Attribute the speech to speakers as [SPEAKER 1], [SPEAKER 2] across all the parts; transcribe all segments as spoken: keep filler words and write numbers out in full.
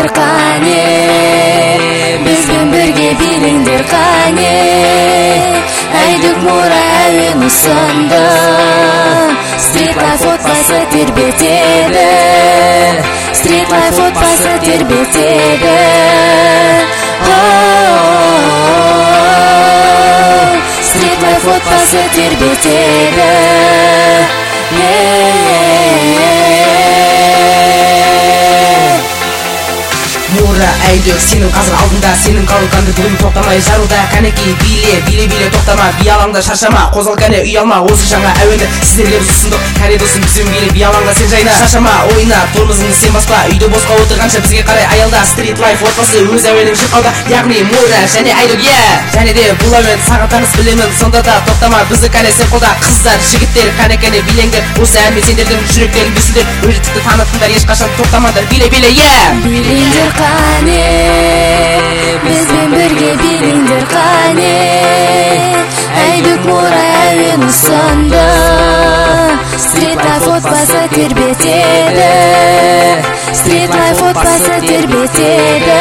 [SPEAKER 1] Билиңдер кане, бизбен бирге билиңдер кане. Айдык мура әуен усанда, Street Life отбасы тербетеді, Street Life отбасы тербетеді. Street Life отбасы тербетеді.
[SPEAKER 2] Мура әйдік сенің қазір алдында, сенің қалғанды бүгін тоқтамай жаруда. Кәнеки биле, биле, биле тоқтама, би алаңда шаршама, қозғал кәне үй алма, осы жаңа әуенді сіздерге біз ұсындық. Кәне досым бізбен биле, би алаңда сен жайна, шаршама, ойна, тормозыңды сен баспа, үйде босқа отырғанша бізге қарай аялда. Street Life отбасы өз әуенің шырқауда, яғни Мура және әйдік, yeah! Және де бұл әуен саған таныс білемін, сонда да тоқтама, бізді кәне сен қолда. Қыздар, жігіттер, кәне кәне билеңдер, осы әнмен сендердің жүректерін дүсілдер, өжеттікті танытыңдар, ешқашан тоқтамаңдар, биле, биле, yeah!
[SPEAKER 1] Билиңдер кане, бизбен бирге билиңдер кане. Айдык мура әуен усанда, Street Life отбасы тербетеді, Street Life отбасы тербетеді.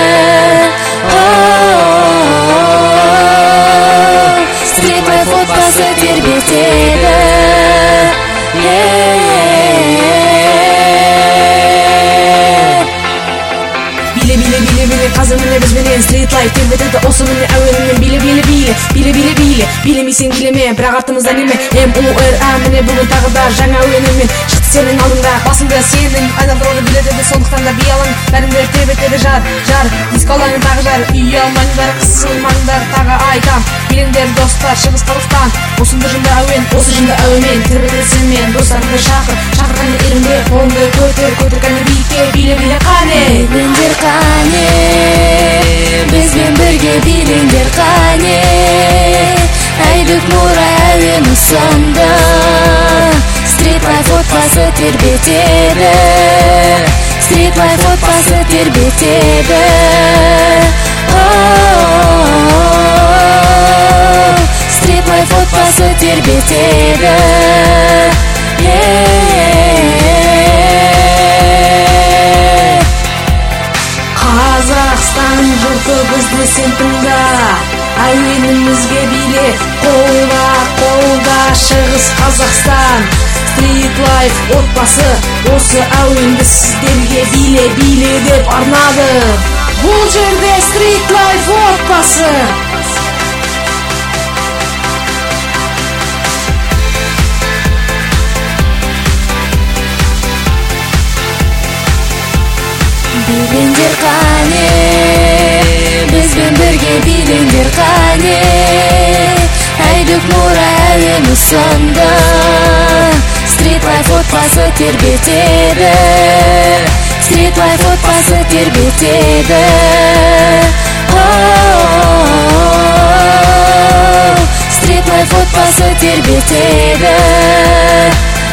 [SPEAKER 1] Street Life отбасы тербетеді.
[SPEAKER 2] Биле, биле, биле, биле, қазір міне біз бенен Street Life тербетеді, осы міне әуеніммен. Биле, биле, биле, биле, биле, биле, билемесең билеме, бірақ артымызда неме. эм у эр а міне бүгін тағы да жаңа әуеніммен шықты сенің алдыңда, басыңда сенің айналдыруды біледі, сондықтан да би алың бәріңді тербетеді. Жар, жар, дисколаңын тағы жар, үй алмаңдар, қысылмаңдар, тағы айтам. Биліңдер достар, шығыс Қазақстан, осынды жынды әуен, осы жынды әуенмен тербетеді сенімен. Достарыңды шақыр, шақыр қане ерінбе, қолыңды көтер, көтер қане биікке, биле, биле қане.
[SPEAKER 1] Билиңдер кане, бизбен бирге билиңдер кане. Айдык мура әуен усанда, Street Life отбасы тербетеді, Street Life отбасы тербетеді. Street Life отбасы тербетеді.
[SPEAKER 2] Қазақстан жұрты бізді сен тыңда, әуенімізге биле, қолда, қолда, шығыс Қазақстан. Street Life отбасы, осы әуенді сіздерге биле, биле деп арнады. Бұл жерде Street Life отбасы.
[SPEAKER 1] Билиңдер кане, бизбен бирге билиңдер кане. Айдык мура әуен усанда, Street Life отбасы тербетеді, Street Life отбасы тербетеді. Street Life отбасы тербетеді.